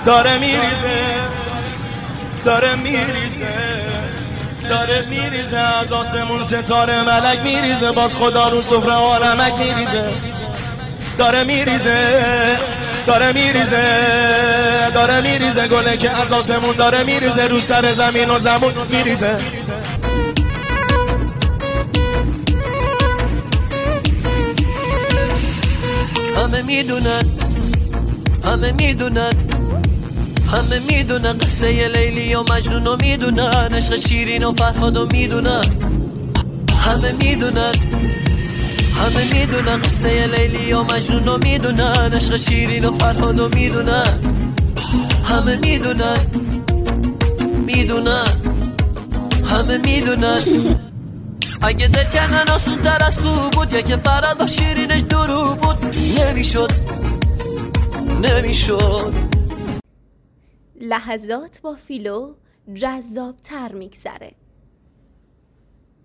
داره میریزه داره میریزه داره میریزه از آسمون ستاره ملک میریزه باز خدا رو سفره آرمک میریزه داره میریزه داره میریزه داره میریزه گله که از آسمون داره میریزه رو سر زمین و زمون میریزه همه میدونن همه میدونن همه میدونن قصه لیلی و مجنون و میدونن عشق شیرین و فرهاد و میدونن همه میدونن همه میدونن قصه لیلی و مجنون و میدونن عشق شیرین و فرهاد و میدونن همه میدونن میدونن همه میدونن اگه دل کردن آسون تر از تو بود یا که فرهاد با شیرینش درو بود نمیشد لحظات با فیلو جذاب تر میگذره.